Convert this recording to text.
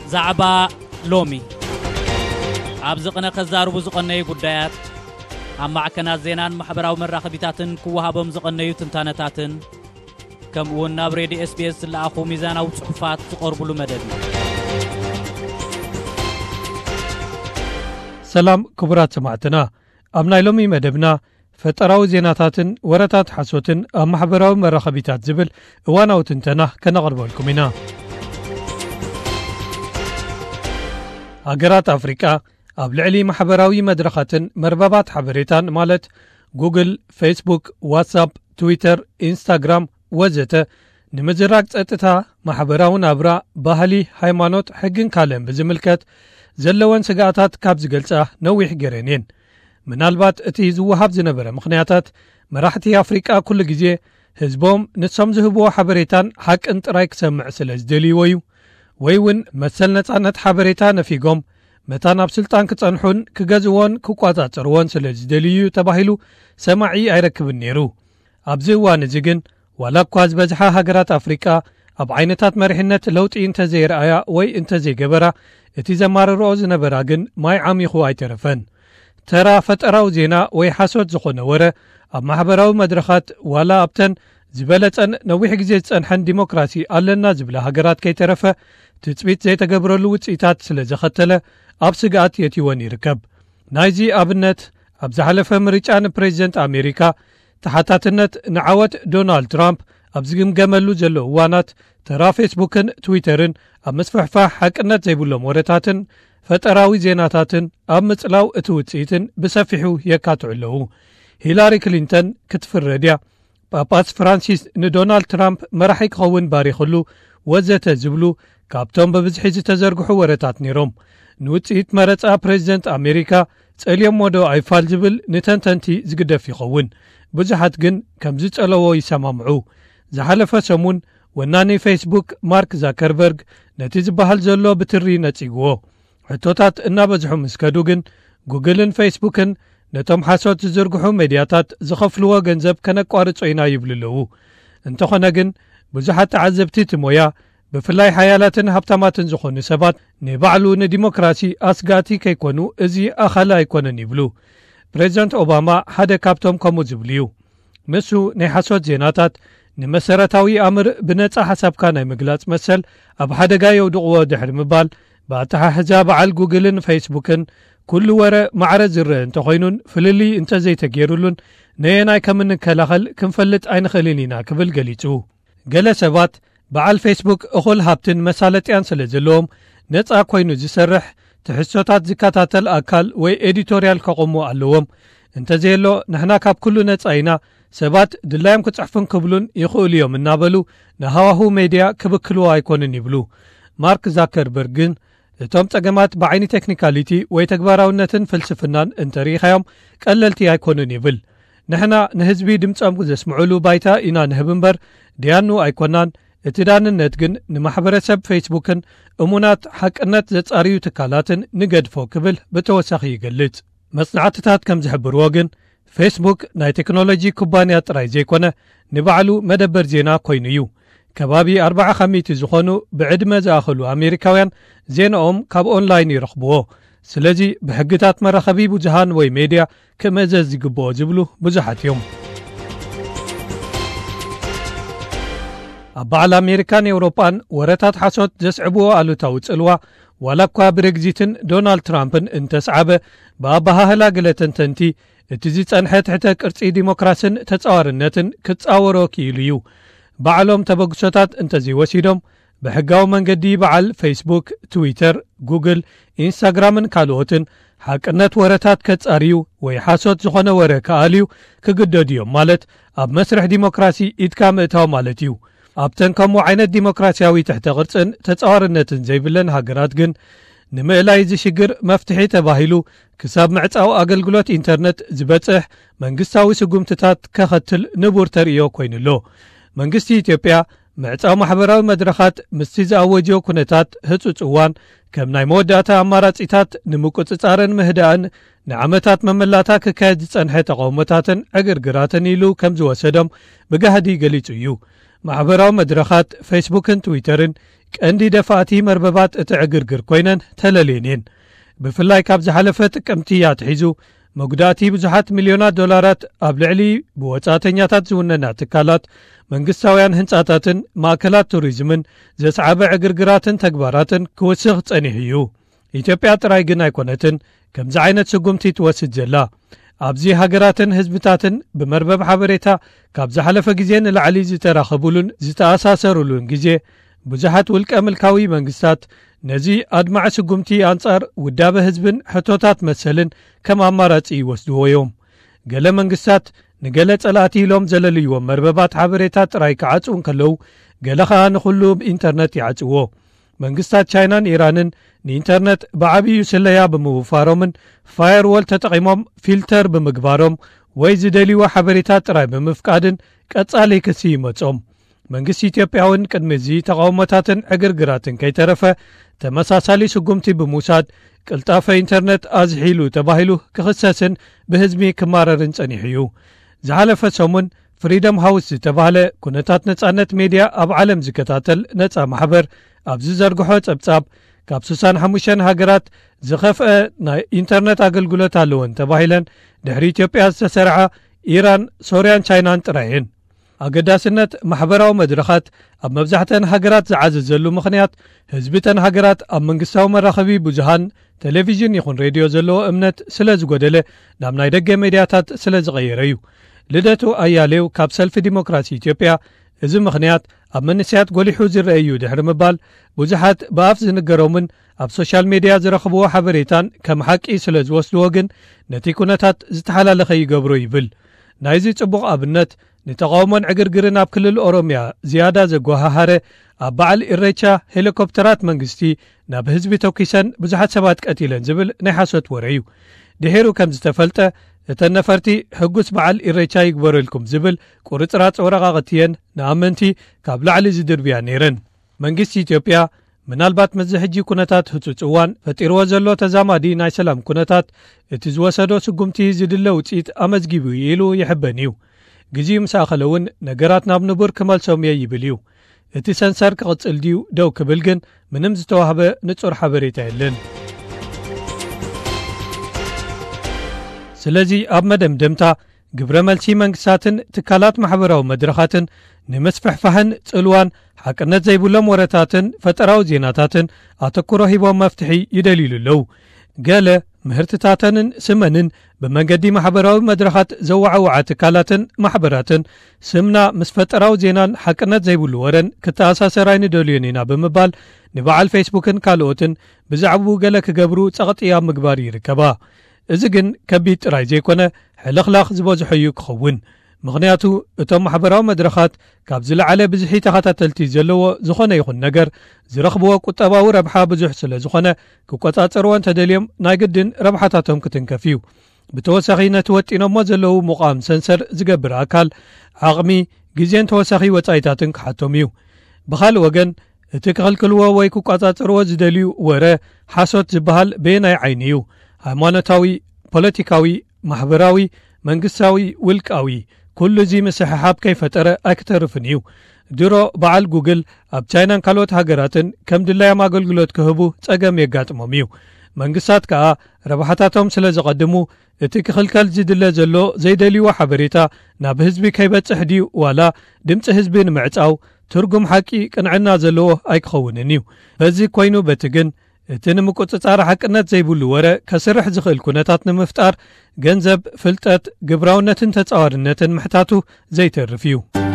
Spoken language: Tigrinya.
زعبا لومي عبزقنا كزاربو زقناي قدايات عم معكنا زينان محبراو من راخبيتاتن كوهابم زقنايو تنتانتاتن كم وناب ريدي SBS الأخو ميزانا وصحفات تقربلو مدد سلام كبرات سمعتنا أمنا لومي مدبنا فتراو زيناتاتن ورتات حسوتن محبراو من راخبيتات زبل وانا وتنتنا كنغربو لكمنا هاجرات أفريقيا أبلعلي محبراوي مدرخاتن مربابات حبريتان مالت جوجل، فيسبوك، واتساب، تويتر، إنستغرام وزته نمزراق ጸጥታ محبراون أبرا باهلي ሃይማኖት ሕግን ካለም ብዝምልከት ዘለወን ስጋታት ካብ ዝገልጻ ነዊሕ ገረኔን ምናልባት እቲ ዝወሃብ ዝነበረ ምኽንያታት መራሕቲ አፍሪቃ ኩሉ ግዜ ህዝቦም ንሶም ዝህብዎ ሓበሬታን ሓቅን ጥራይ ክሰምዕ ስለ ዝደልይዎ እዩ ወይ እውን መሰል ነጻነት ሓበሬታ ነፊጎም መታ ናብ ስልጣን ክጸንሑን ክገዝዎን ክቋጻጽርዎን ስለ ዝደልዩ ተባሂሉ ሰማዒ ኣይረክብን ነይሩ ኣብዚ እዋን እዚ ግን ዋላ እኳ ዝበዝሓ ሃገራት አፍሪቃ ኣብ ዓይነታት መሪሕነት ለውጢ እንተዘይረኣያ ወይ እንተዘይገበራ እቲ ዘማርርኦ ዝነበራ ግን ማይ ዓሚኹ ኣይተረፈን ተራ ፈጠራው ዜና ወይ ሓሶት ዝኾነ ወረ ኣብ ማሕበራዊ መድረኻት ዋላ ኣብተን ዝበለጸን ነዊሕ ግዜ ዝጸንሐን ዲሞክራሲ ኣለና ዝብላ ሃገራት ከይተረፈ ትጽቢት ዘይተገብረሉ ውጽኢታት ስለ ዘኸተለ ኣብ ስጋኣት የትይወን ይርከብ ናይዚ ኣብነት ኣብ ዝሓለፈ ምርጫ ንፕሬዚደንት ኣሜሪካ ተሓታትነት ንዓወት ዶናልድ ትራምፕ ኣብ ዝግምገመሉ ዘሎ እዋናት ተራ ፌስቡክን ትዊተርን ኣብ መስፈሕፋሕ ሓቅነት ዘይብሎም ወረታትን ፈጠራዊ ዜናታትን ኣብ ምጽላው እቲ ውጽኢትን ብሰፊሑ የካትዑ ኣለዉ ሂላሪ ክሊንተን ክትፍረድያ ጳጳስ ፍራንሲስ ንዶናልድ ትራምፕ መራሒ ክኸውን ባሪኽሉ ወዘተ ዝብሉ ካብቶም በብዝሒ ዝተዘርግሑ ወረታት ነይሮም ንውጽኢት መረጻ ፕሬዚደንት ኣሜሪካ ጸልዮም ሞዶ ኣይፋል ዝብል ንተንተንቲ ዝግደፍ ይኸውን ብዙሓት ግን ከም ዝጸለዎ ይሰማምዑ ዝሓለፈ ሰሙን ወናኒ ፌስቡክ ማርክ ዛከርበርግ ነቲ ዝበሃል ዘሎ ብትሪ ነጺግዎ ሕቶታት እናበዝሑ ምስከዱ ግን ጉግልን ፌስቡክን ነቶም ሓሶት ዝዝርግሑ ሜድያታት ዝኸፍልዎ ገንዘብ ከነቋርጾ ኢና ይብሉ ኣለዉ እንተኾነ ግን ብዙሓት ተዓዘብቲ እቲ ሞያ ብፍላይ ሓያላትን ሃብታማትን ዝኾኑ ሰባት ንባዕሉ ንዲሞክራሲ ኣስጋቲ ከይኮኑ እዚ ኣኻለ ኣይኮነን ይብሉ ፕሬዚደንት ኦባማ ሓደ ካብቶም ከምኡ ዝብሉ እዩ ንሱ ናይ ሓሶት ዜናታት ንመሰረታዊ ኣምር ብነጻ ሓሳብካ ናይ ምግላጽ መሰል ኣብ ሓደጋ የውድቕዎ ድሕሪ ምባል ብኣተሓሕዛ በዓል ጉግልን ፌስቡክን ኩሉ ወረ ማዕረ ዝርአ እንተኾይኑን ፍልሊ እንተዘይተገይሩሉን ነየናይ ከም እንከላኸል ክንፈልጥ ኣይንኽእልን ኢና ክብል ገሊጹ ገለ ሰባት በዓል ፌስቡክ እኹል ሃብትን መሳለጥያን ስለ ዘለዎም ነጻ ኮይኑ ዝሰርሕ ትሕሶታት ዝከታተል ኣካል ወይ ኤዲቶርያል ከቆሙ ኣለዎም እንተዘየሎ ንሕና ካብ ኩሉ ነጻ ኢና ሰባት ድላዮም ክጽሕፉን ክብሉን ይኽእሉ እዮም እናበሉ ንሃዋሁ ሜድያ ክብክልዎ ኣይኮንን ይብሉ ማርክ ዛከርበርግ ግን እቶም ጸገማት ብዓይኒ ቴክኒካሊቲ ወይ ተግባራውነትን ፍልስፍናን እንተሪኻዮም ቀለልቲ ኣይኮኑን ይብል ንሕና ንህዝቢ ድምፆም ዘስምዑሉ ባይታ ኢና ንህብ እምበር ድያኑ ኣይኮናን እቲ ዳንነት ግን ንማሕበረሰብ ፌስቡክን እሙናት ሓቅነት ዘጻርዩ ትካላትን ንገድፎ ክብል ብተወሳኺ ይገልጽ መጽናዕትታት ከም ዝሕብርዎ ግን ፌስቡክ ናይ ቴክኖሎጂ ኩባንያ ጥራይ ዘይኮነ ንባዕሉ መደበር ዜና ኮይኑ እዩ ከባቢ 40% ዝኾኑ ብዕድመ ዝኣኸሉ ኣሜሪካውያን ዜናኦም ካብ ኦንላይን ይረኽብዎ ስለዚ ብሕግታት መራኸቢ ብዙሃን ወይ ሜድያ ክምእዘዝ ዝግብኦ ዝብሉ ብዙሓት እዮም ኣብ በዓል ኣሜሪካን ኤውሮጳን ወረታት ሓሶት ዘስዕብዎ ኣሉታዊ ጽልዋ ዋላ እኳ ብሬግዚትን ዶናልድ ትራምፕን እንተሰዓበ ብኣባሃህላ ገለ ተንተንቲ እቲ ዝጸንሐ ትሕተ ቅርጺ ዲሞክራስን ተጻዋርነትን ክጻወሮ ክኢሉ እዩ ባዕሎም ተበግሶታት እንተዘይወሲዶም ብሕጋዊ መንገዲ በዓል ፌስቡክ ትዊተር ጉግል ኢንስታግራምን ካልኦትን ሓቅነት ወረታት ከጻርዩ ወይ ሓሶት ዝኾነ ወረ ከኣልዩ ክግደዱ እዮም ማለት ኣብ መስርሕ ዲሞክራሲ ኢድካ ምእታው ማለት እዩ ኣብተን ከምኡ ዓይነት ዲሞክራሲያዊ ትሕተ ቅርጽን ተጻዋርነትን ዘይብለን ሃገራት ግን ንምእላይ ዝሽግር መፍትሒ ተባሂሉ ክሳብ ምዕጻው ኣገልግሎት ኢንተርነት ዝበጽሕ መንግስታዊ ስጉምትታት ከኸትል ንቡር ተርእዮ ኮይኑሎ መንግስቲ ኢትዮጵያ ምዕጻው ማሕበራዊ መድረኻት ምስቲ ዝኣወጅዮ ኩነታት ህጹጽ እዋን ከም ናይ መወዳእታ ኣማራጺታት ንምቁጽጻርን ምህዳእን ንዓመታት መመላታ ክካየድ ዝጸንሐ ተቃውሞታትን ዕግርግራትን ኢሉ ከም ዝወሰዶም ብጋህዲ ገሊጹ እዩ ማሕበራዊ መድረኻት ፌስቡክን ትዊተርን ቀንዲ ደፋእቲ መርበባት እትዕግርግር ኮይነን ተለሌንን ብፍላይ ካብ ዝሓለፈ ጥቅምቲ ያትሒዙ መጉዳእቲ ብዙሓት ሚልዮናት ዶላራት ኣብ ልዕሊ ብወጻተኛታት ዝውነና ትካላት መንግስታውያን ህንጻታትን ማእከላት ቱሪዝምን ዘስዓበ ዕግርግራትን ተግባራትን ክውስኽ ጸኒሕ እዩ ኢትዮጵያ ጥራይ ግን ኣይኮነትን ከምዚ ዓይነት ስጉምቲ ትወስድ ዘላ ኣብዚ ሃገራትን ህዝብታትን ብመርበብ ሓበሬታ ካብ ዝሓለፈ ግዜ ንላዕሊ ዝተራኸቡሉን ዝተኣሳሰሩሉን ግዜ ብዙሓት ውልቀ ምልካዊ መንግስታት ነዚ ኣድማዕ ስጉምቲ ኣንጻር ውዳበ ህዝብን ሕቶታት መሰልን ከም ኣማራጺ ይወስድዎ እዮም ገለ መንግስታት ንገለ ጸላእቲ ኢሎም ዘለልይዎም መርበባት ሓበሬታ ጥራይ ክዓጽውን ከለዉ ገለ ኸዓ ንኹሉ ብኢንተርነት ይዓጽዎ መንግስታት ቻይናን ኢራንን ንኢንተርነት ብዓብዩ ስለያ ብምውፋሮምን ፋየርዎል ተጠቒሞም ፊልተር ብምግባሮም ወይ ዝደልይዎ ሓበሬታ ጥራይ ብምፍቃድን ቀጻሊ ክሲ ይመጾም መንግስቲ ኢትዮጵያ እውን ቅድሚ እዚ ተቃውሞታትን ዕግርግራትን ከይተረፈ ተመሳሳሊ ስጉምቲ ብምውሳድ ቅልጣፈ ኢንተርነት ኣዝሒሉ ተባሂሉ ክኽሰስን ብህዝቢ ክማረርን ጸኒሕ እዩ ዝሓለፈ ሰሙን ፍሪደም ሃውስ ዝተባህለ ኩነታት ነጻነት ሜድያ ኣብ ዓለም ዝከታተል ነጻ ማሕበር ኣብ ዝዘርግሖ ጸብጻብ ካብ 65 ሃገራት ዝኸፍአ ናይ ኢንተርነት ኣገልግሎት ኣለወን ተባሂለን ድሕሪ ኢትዮጵያ ዝተሰርዓ ኢራን ሶርያን ቻይናን ጥራይን ኣገዳስነት ማሕበራዊ መድረኻት ኣብ መብዛሕተን ሃገራት ዝዓዘዘሉ ምኽንያት ህዝብተን ሃገራት ኣብ መንግስታዊ መራኸቢ ብዙሃን ቴሌቪዥን ይኹን ሬድዮ ዘለዎ እምነት ስለ ዝጐደለ ናብ ናይ ደገ ሜድያታት ስለ ዝቐየረ እዩ ልደቱ ኣያሌው ካብ ሰልፊ ዲሞክራሲ ኢትዮጵያ እዚ ምኽንያት ኣብ መንስያት ጐሊሑ ዝረአዩ ድሕሪ ምባል ብዙሓት ብኣፍ ዝንገሮምን ኣብ ሶሻል ሜድያ ዝረኽብዎ ሓበሬታን ከም ሓቂ ስለ ዝወስድዎ ግን ነቲ ኩነታት ዝተሓላለኸ ይገብሮ ይብል ናይዚ ጽቡቕ ኣብነት ንተቃውሞን ዕግርግርን ኣብ ክልል ኦሮምያ ዝያዳ ዘጓሃሃረ ኣብ በዓል ኢሬቻ ሄሊኮፕተራት መንግስቲ ናብ ህዝቢ ተኪሰን ብዙሓት ሰባት ቀቲለን ዝብል ናይ ሓሶት ወረ እዩ ድሒሩ ከም ዝተፈልጠ እተን ነፈርቲ ሕጉስ በዓል ኢሬቻ ይግበረልኩም ዝብል ቁርጽራጽ ወረቓቕትየን ንኣመንቲ ካብ ላዕሊ ዝድርብያ ነይረን መንግስቲ ኢትዮጵያ ምናልባት መዚ ሕጂ ኩነታት ህጹጽ እዋን ፈጢርዎ ዘሎ ተዛማዲ ናይ ሰላም ኩነታት እቲ ዝወሰዶ ስጉምቲ ዝድለ ውፅኢት ኣመዝጊቡ ኢሉ ይሕበን እዩ ግዜ ምሳኸለ እውን ነገራት ናብ ንቡር ክመልሶም እየ ይብል እዩ እቲ ሰንሰር ክቕጽል ድዩ ደው ክብል ግን ምንም ዝተዋህበ ንጹር ሓበሬታ የለን ስለዚ ኣብ መደምደምታ ግብረ መልሲ መንግስታትን ትካላት ማሕበራዊ መድረኻትን ንመስፍሕፋሕን ጽልዋን ሓቅነት ዘይብሎም ወረታትን ፈጠራዊ ዜናታትን ኣተኩሮ ሂቦም መፍትሒ ይደሊሉ ኣለው ገለ ምህርትታተንን ስመንን ብመንገዲ ማሕበራዊ መድረኻት ዘዋዓውዓ ትካላትን ማሕበራትን ስምና ምስ ፈጠራዊ ዜናን ሓቅነት ዘይብሉ ወረን ክተኣሳሰራይ ንደልዮን ኢና ብምባል ንበዓል ፌስቡክን ካልኦትን ብዛዕባኡ ገለ ክገብሩ ጸቕጥያ ምግባር ይርከባ እዚ ግን ከቢድ ጥራይ ዘይኮነ ሕልኽላኽ ዝበዝሖ እዩ ክኸውን ምኽንያቱ እቶም ማሕበራዊ መድረኻት ካብ ዝለዓለ ብዙሒ ተኸታተልቲ ዘለዎ ዝኾነ ይኹን ነገር ዝረኽብዎ ቁጠባዊ ረብሓ ብዙሕ ስለ ዝኾነ ክቆጻጸርዎን ተደልዮም ናይ ግድን ረብሓታቶም ክትንከፍ እዩ ብተወሳኺ ነቲ ወጢኖሞ ዘለዉ ሙቓም ሰንሰር ዝገብር ኣካል ዓቕሚ ግዜን ተወሳኺ ወጻኢታትን ክሓቶም እዩ ብኻልእ ወገን እቲ ክኽልክልዎ ወይ ክቆጻጸርዎ ዝደልዩ ወረ ሓሶት ዝበሃል በየናይ ዓይኒ እዩ ሃይማኖታዊ ፖለቲካዊ ማሕበራዊ መንግስታዊ ውልቃዊ ኩሉ እዚ ምስሕሓብ ከይፈጠረ ኣይክተርፍን እዩ ድሮ በዓል ጉግል ኣብ ቻይናን ካልኦት ሃገራትን ከም ድላዮም ኣገልግሎት ክህቡ ጸገም የጋጥሞም እዩ መንግስታት ከዓ ረብሓታቶም ስለ ዝቐድሙ እቲ ክኽልከል ዝድለ ዘሎ ዘይደልይዎ ሓበሬታ ናብ ህዝቢ ከይበጽሕ ድዩ ዋላ ድምፂ ህዝቢ ንምዕጻው ትርጉም ሓቂ ቅንዕና ዘለዎ ኣይክኸውንን እዩ በዚ ኮይኑ በቲ ግን እቲ ንምቁጽጻር ሓቅነት ዘይብሉ ወረ ከስርሕ ዝኽእል ኩነታት ንምፍጣር ገንዘብ ፍልጠት ግብራውነትን ተጻዋርነትን ምሕታቱ ዘይተርፍ እዩ